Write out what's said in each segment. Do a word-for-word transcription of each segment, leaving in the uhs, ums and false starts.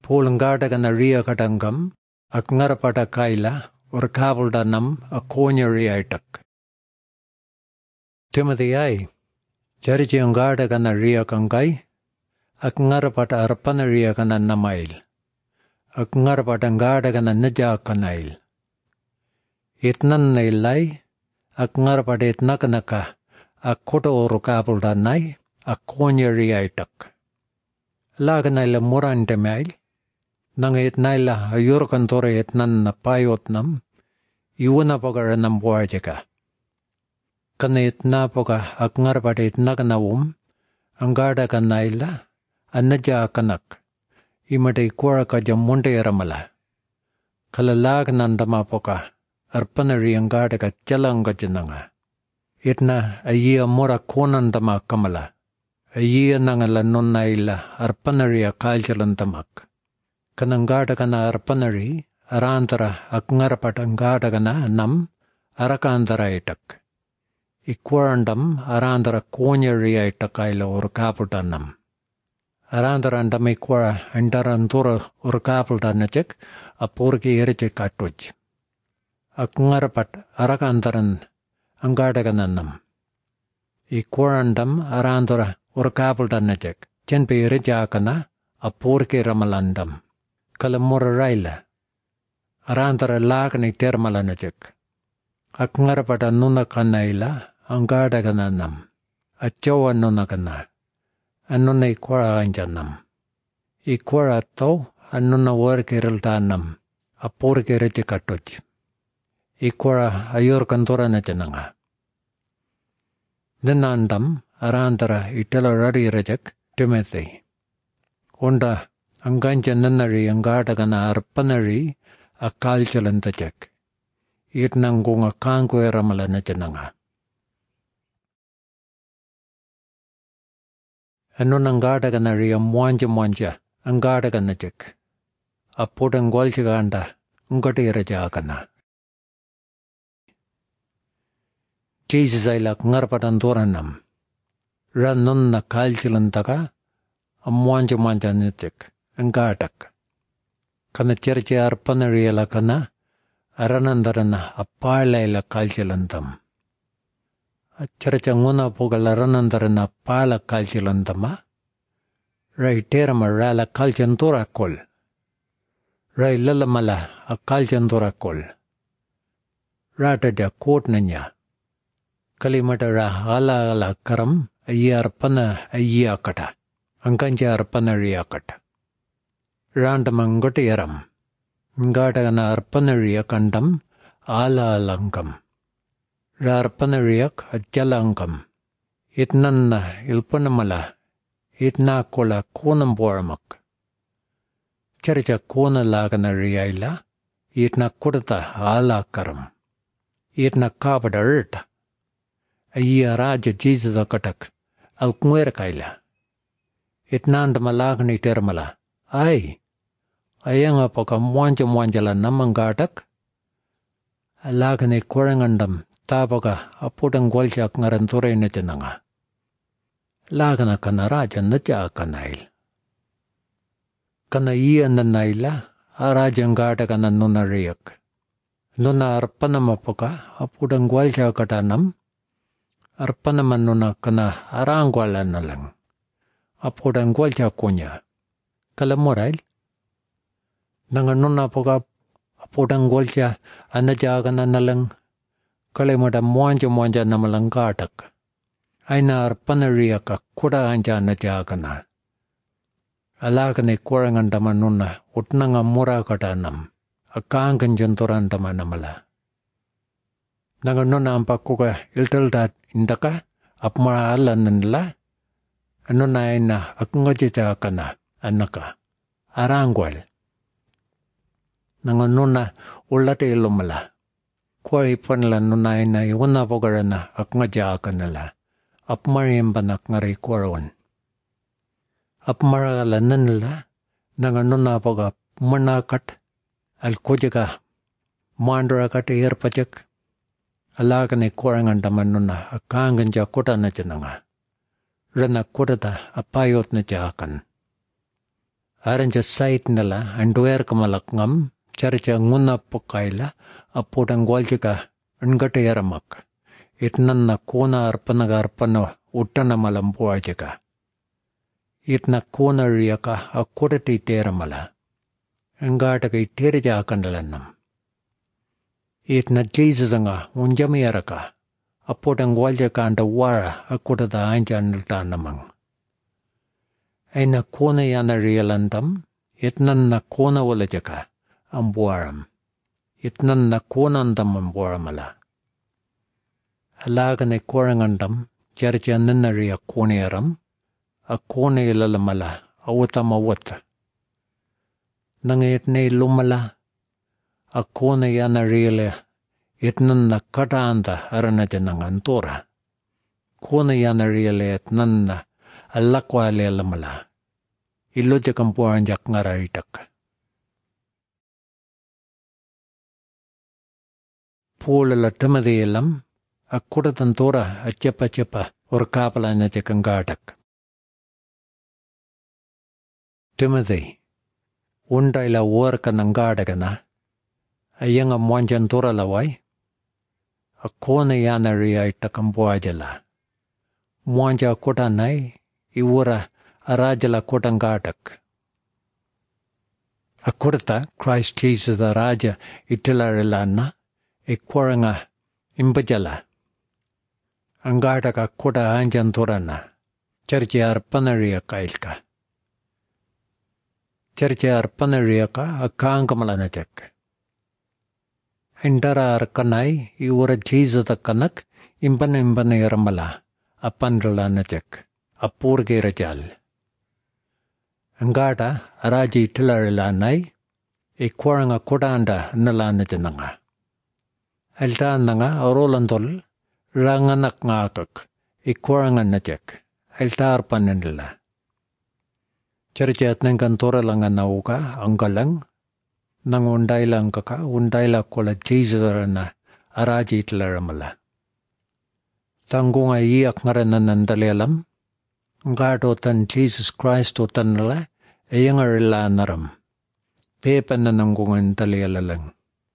Pulangada ria katangam, akngarapata kaila, or kavaldanam, a konyariatak. Timothy I. Jarijiangada gana ria kangai, akngarapata arpanaria gana namail. Akngarapatangada gana nija kanail. Itnan nailai, akngarapata itnakanaka, akoto or kavaldanai, a konyariatak. Laganaila murantemail. Nang it naila ayurkantore et nan na payotnam, iuna poga nam buarjaka. Kana it na poga akngarpat it naganawum, angada ka naila, anaja kanak, imate koraka jamunte ramala. Kalalag nandama poga, arpanari angada ka chalanga jananga. Itna ayia mora konandama kamala, ayia nangala non naila arpanari akaljalantamak. Kanangada kana arpanari, arantara akngarapatangada kana nam, arakantara itak. Ikwarandam arantara konyari itakaila or kaputanam. Arantarandam ikwara antarantura or kaputanachek, a porki eriche katuj. Akngarapat arakantaran angada kana nam. Ikwarandam arantara or kaputanachek, chenpe ericha kana, a porki ramalandam. Kalamura raila. Arantara lakni termalanachek. Akngarapata nuna kanaila, angada kananam. Achawa nuna kana. Anuna ikwara anjanam. Ikwara to, anuna workiriltanam. Apurki retikatuj. Ikwara ayor kantora nachananga. Dinandam, arantara itala rari rejek, Timothy. Onda, Anganja nanari angada kana arpanari a kalchalantachek. Itnangunga kanko eramala nachananga. Anun angada kana ria mwanja mwanja angada kana chek. A potangwalchiganda ungati raja kana. Jesus ailak ngarpatantoranam. Ranun na kalchalantaka a mwanja mwanja nachek. Anggatak. Kana cerce arpanariela kana, aranandarana apalaila kalchilantam. Cerce nguna pogala aranandarana apala kalchilantama, rai terama rala kalchantura kol. Rai lalamala a kalchantura kol. Rata dia kot nanya. Kalimata ra ala ala karam, ayya arpana ayya kata. Angkanja arpanariya kata. Randamangote yaram. Ngatagana arpanariya kandam ala alankam. Rarpanariyak ajalankam. Itnanna ilpanamala. Itna kola konam boramak. Charicha kona lagana riyaila. Itna kurta ala karam. Itna kapada rita. Ayya raja Jesus akatak. Alkmuer kaila. Itnandamalagni termala. Ay. Ayang apaka mwanja mwanjala namanggatak. Alagani korangandam tapaka apudang gwalchak ngaranture na jananga. Lagana kana raja na ja kanail. Kana iya na naila arajang gata kana nuna riyak. Nuna arpanam apaka apudang gwalchak katanam. Arpanaman nuna kana arangwala na lang. Apudang gwalchak kunya. Kalamorail. Nanganuna poka apodang golcha anajagana nalang kalimata mwanja mwanja namalang gatak. Aina arpanaria ka kuda anja anajagana. Alagane korangandamanuna utnanga mura katanam. Akangkan jantoran tamanamala. Nanganuna ampakuka iltaldat indaka apmara alananla. Anuna aina akngajita kana anaka. Arangwal. Nanganuna ulate ilumala. Kwa ipanla nuna ina iwana pogarana akngaja kanala. Apmariyam banak ngari kwaron. Apmaragala nanala nanganuna poga manakat alkojaka mandra kat irpachak. Alagane kwarangandamanuna akanganja kota na jananga. Rana kota apayot na jakan. Aranja site nila anduer kamalak ngam charcha nguna pokaila apodang waljika ngate yaramak. Itnan na kona arpanaga arpano uttana malam buajika. Itna kona riyaka akudati teramala. Angataka iterja akandalanam. Itna Jesus anga unjami yaraka. Apodang waljika anda wara akudata anja niltanamang. Aina kona yana riyalantam, itnan na kona walajaka ambuaram. Itnan na kona andam ambuaramala. Alagane korangandam, charcha ninariya koneyaram, a kone ilalamala, awatam awata. Nanga itne lumala, a kone yana riyale, itnan na kataanda aranajanangantora. Kone yana riyale itnan na alakwa ilalamala. Iloja kampuanjak ngararitak. Pulala Timothy ilam, akuda tantora a cepa cepa or kapalanya cekangatak. Timothy, undaila worka nangadagana, a yanga mwanjantora lawai, a kona yana ria itakambuajala. Mwanja kota nai, iwura arajala kotangatak. Akurta Christ Jesus the Raja itilarilana, e kwaranga imbajala. Angataka kota anjantorana, charche arpanaria kailka. Charche arpanaria ka akankamalanatek. Hindara arkanai iwura Jesus the kanak impana impana yaramala, apandralanatek, apurge rajal. Angata araji tilarilanai, e kwaranga kodanda nalanajananga. Alta nanga orolantol ranganak ngakak, e kwaranga najek, alta arpanandila. Charchat nangantora langa nauka, angalang, nang undaila angkaka, undaila kola Jesus araji tilaramala. Tangunga iyak ngarananandalalam, Ngato tan Jesus Christ o tan nala, ayang arila naram. Pepa na nanggungan talialalang.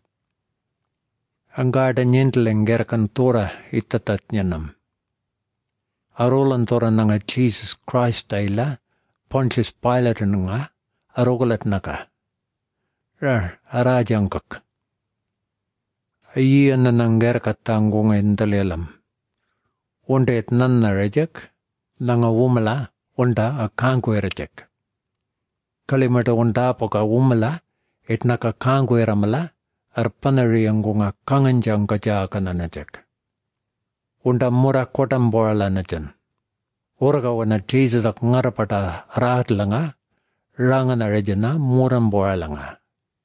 Ang gada nyentleng gerakan tora itatat nyanam. Arolan tora nga Jesus Christ ayla, Pontius Pilate nga, arogalat naka. Rar, arajang kak. Ayiyan na nang gerakat tanggungan talialam. Undet nan na rejak, Nanga wumala, unda a kanguerajek. Kalimata unda poka wumala, et naka kangueramala, arpanari angunga kanganjang kajakananajek. Unda mura kotam boralanajan. Urga wana Jesus ak ngarapata rahat langa, rangan arajana muram boralanga.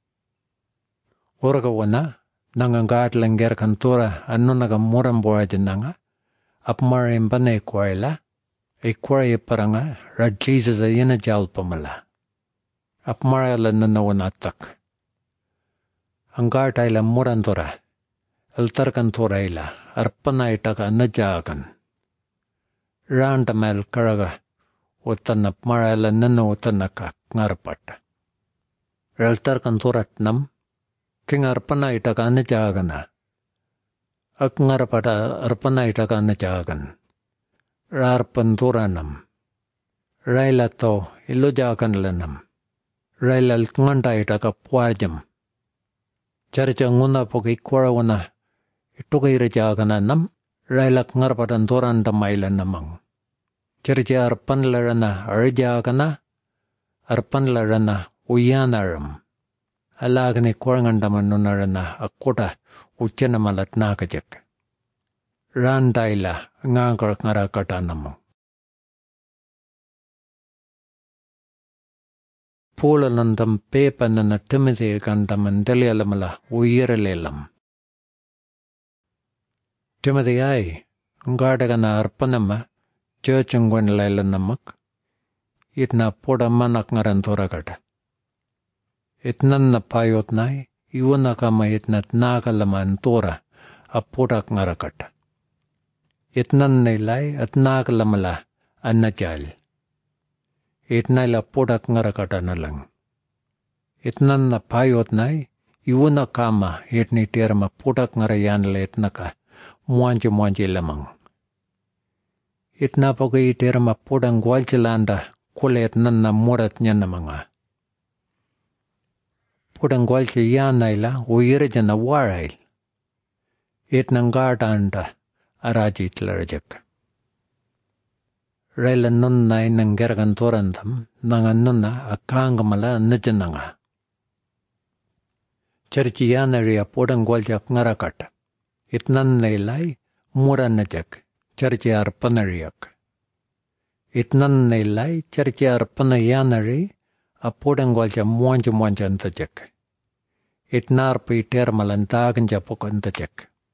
Urga wana, nangangat langger kantora anunaga muram borajananga, apmarim bane kwaila, e kwaye paranga ra Jesus ayana jalpamala. Apmarala nanawanatak. Angart ayla murantora. Altarkantora ayla. Arpana itaka najagan. Randamal karaga. Utan apmarala nanawatanaka ngarapata. Altarkantorat nam. King arpana itaka najagana. Ak ngarapata arpana itaka najagan. Rarpanturanam. Raila to ilujakan lanam. Raila nganta itaka puajam. Charcha nguna poki kwarawana. Ituka irajakan nam. Raila ngarpatan turan tamaila namang. Charcha arpan larana arjakana. Arpan larana uyanaram. Alagani kwarangandaman nunarana akota uchana malat nakajak. Randaila ngangkar ngarakatanamu. Pula nandam pepa nana Timothy kandaman dalialamala uyiralelam. Timothy ay, ngadagana arpanama, churchungwan lailanamak, itna poda manak ngarantorakata. Itnan na payot nai, iwana kama itnat nakalaman tora, apodak ngarakata. Itnan nilay at nakalamala anajal. itnaila podak ngarakata na lang. Itnan na payot nai, iuna kama itni terma podak ngarayan la itnaka muanji muanji lamang. Itna paga iterma podang gwalchilanda kule itnan na murat niya na mga. Podang gwalchi yanaila uirja na warail. Itnang gardanda arajit larajak. Raila nunna inang geragan torandam nanga nunna akangamala najananga. Charchi yanariya podang gwalchak ngarakata. Itnan nailay mura najak. Charchi arpanariyak. Itnan nailay charchi arpanayanari a podang gwalcha muancha muancha antajak. Itnarpa itermalantagan japok antajak.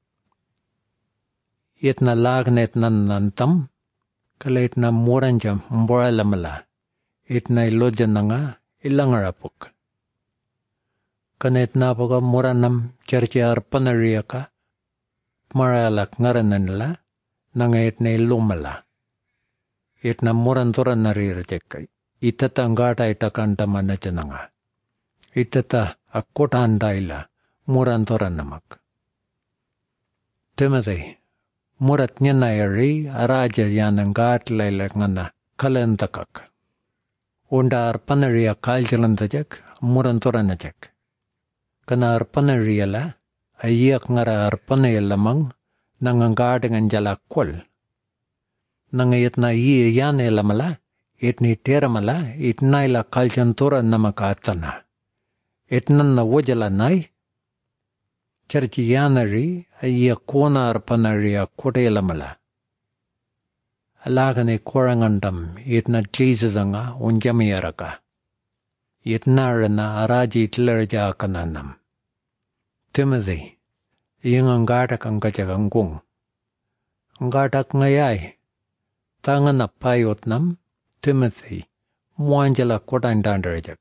Itna lagna itnan nantam, kala itna muranja mboralamala, itna iloja nanga ilangarapok. Kana itna poka muranam charchi arpanariyaka, maralak ngarananila, nanga itna ilumala. Itna muranturan narirajaka, itata ngata itakanta manajananga. Itata akotandaila muranturan namak. Timothy, murat nyanayari araja yanang gatlaila ngana kalantakak. Unda arpanariya kaljalantajak muranturanajak. Kana arpanariya la ayak ngara arpanaya lamang nangangadangan jalakol. Nangayat na iya yana lamala itni teramala itnaila kaljantura namakatana. Itnan na wajala nai charchi yanari ayak kona arpanariya kotelamala. Alagane korangandam itna Jesus anga unjamayaraka. Itnarana araji tlarja kananam. Timothy, yung anggatak ang kachagangkong. Anggatak ngayay, tangan na payot nam, Timothy, muanjala kotandandarajak.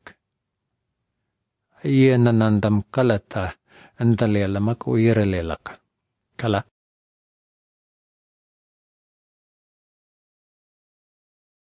Iyan nanandam kalata, andalelamak uyiralelak. Kala.